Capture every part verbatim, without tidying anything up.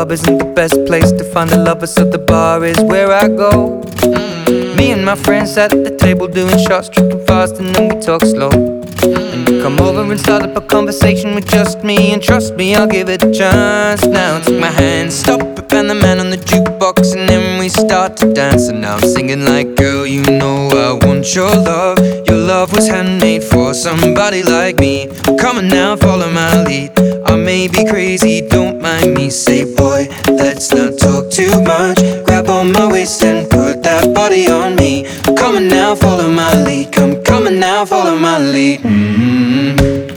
club isn't the best place to find a lover, so the bar is where I go. mm. Me and my friends sat at the table doing shots, drinking fast, and then we talk slow. And you come over and start up a conversation with just me, and trust me, I'll give it a chance. Now take my hand, stop it, and the man on the jukebox, and then we start to dance. And now I'm singing like, girl, you know I want your love. Your love was handmade for somebody like me. Come on now, follow my lead. I may be crazy, don't mind me. Say, boy, let's not talk too much. Grab on my waist and put that body on me. Come on now, follow my lead. Come, come on now, follow my lead. mm-hmm.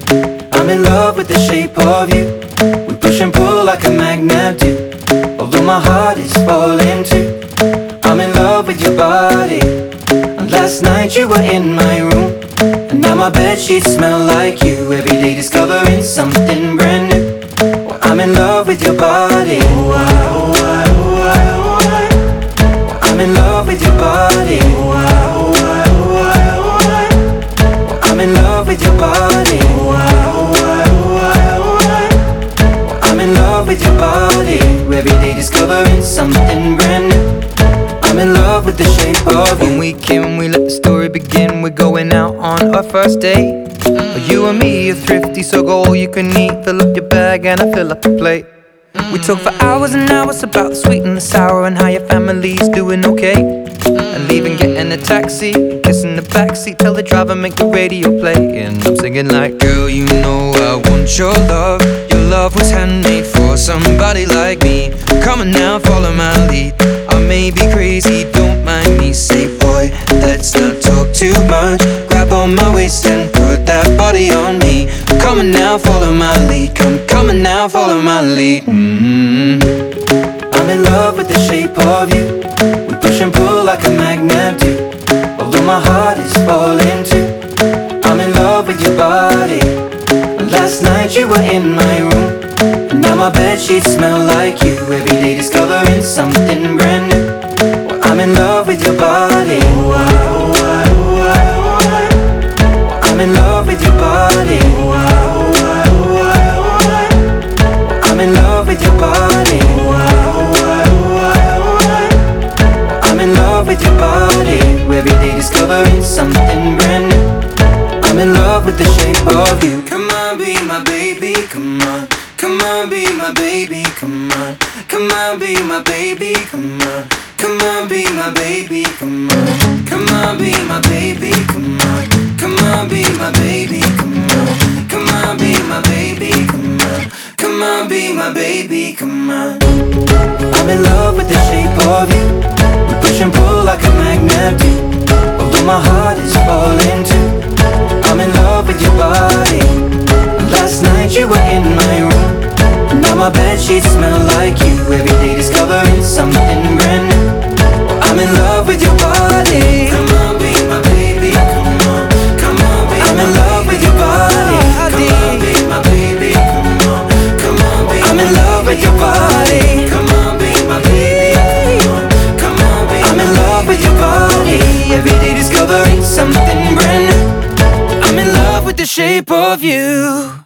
I'm in love with the shape of you. We push and pull like a magnet do. Although my heart is falling too, I'm in love with your body. And last night you were in my room, and now my bedsheets smell like you. Every day discovering something brand new. Well, I'm in love with your body. Oh, I, oh, I, oh, I, oh, I. Well, I'm in love with your body. Oh, I, oh, I, oh, I, oh, I. Well, I'm in love with your body. Oh, I, oh, I, oh, I, oh, I. Well, I'm in love with your body. Every day discovering something brand new. I'm in love with the shape of you. When we came, we let the story begin. We're going out on our first date. mm. You and me are thrifty, so go all you can eat. Fill up your bag and I fill up the plate. mm. We talk for hours and hours about the sweet and the sour, and how your family's doing okay. mm. And leaving, getting a taxi, kissing the backseat, tell the driver make the radio play. And I'm singing like, girl, you know I want your love. Your love was handmade for somebody like me. Come on now, follow my lead. I may be crazy, don't mind me. Say, boy, let's not talk too much. Grab on my waist and put that body on me. Come on now, follow my lead. Come, come on now, follow my lead. mm-hmm. I'm in love with the shape of you. We push and pull like a magnet do. Although my heart is falling too, I'm in love with your body. And last night you were in my room, and now my bedsheets smell like you. Every day discovering something brand new. Well, I'm in love with your body. Oh, I, oh, I, oh, I, oh, I. Well, I'm in love with your body. Oh, I, oh, I, oh, I, oh, I. Well, I'm in love with your body. Oh, I, oh, I, oh, I, oh, I. Well, I'm in love with your body. Every day discovering something brand new. I'm in love with the shape of you. Come on, be my baby, come on. Come on, be my baby, come on. Come on, be my baby, come on. Come on, be my baby, come on. Come on, be my baby, come on. Come on, be my baby, come on. Come on, be my baby, come on. Come on, be my baby, come on. I'm in love with the shape of you. We push and pull like a magnet do. Although my heart is falling too, I'm in love with your body. Last night you were in my room, now my bedsheets smell like you. Every day discovering something brand new. Well, I'm in love with your body. Come on, be my baby, come on. Come on, be I'm in love with your body. Come on, be my baby, come on. Come on, be I'm in love with your body. Come on, be my baby, come on. Come on, be I'm in love with your body. Every day discovering something brand new. I'm in love with the shape of you.